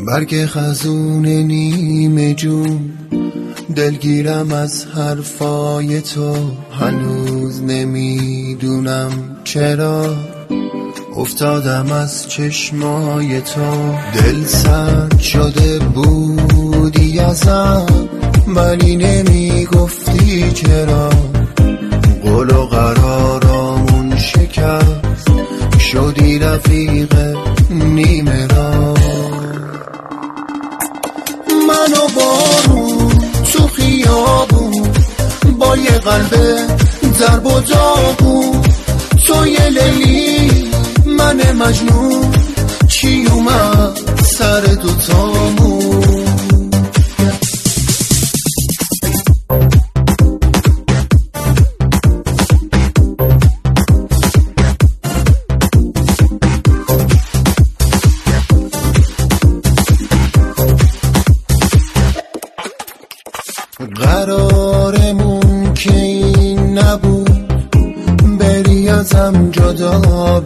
برگ خزون نیمه جون، دلگیرم از حرفای تو. هنوز نمیدونم چرا افتادم از چشمای تو. دل سرد شده بودی ازم، ولی نمیگفتی چرا. قول و قرارامون شکست، شدی رفیق نیمه را. من و بارون تو خیابون، با یه قلب درب و داغون. تو یه لیلی من مجنون، چی اومد سر دوتامون. قرارمون که این نبود، بری ازم جدا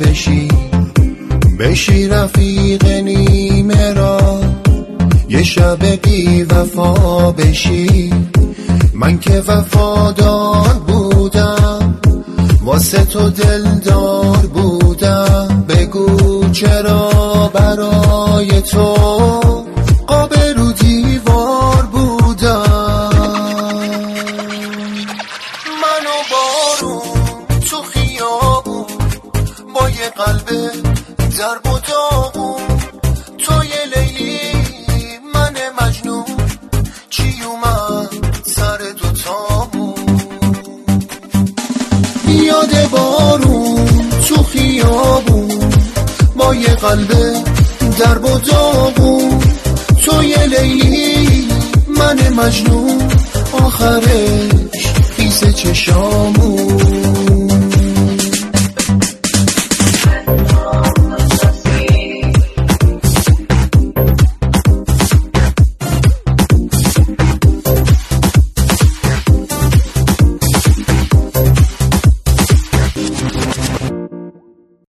بشی رفیق نیمه را. یه شب بی وفا بشی. من که وفادار بودم، واسه تو دلدار بودم. بگو چرا برای تو قاب رو دیوار بودم. من و بارون تو خیابون، با یه قلب درب و داغون. تو یه لیلی من مجنون، چی اومد سر دوتامون. یاد بارون تو خیابون، با یه قلب درب و داغون. تو یه لیلی من مجنون، آخرش خیس چشامون.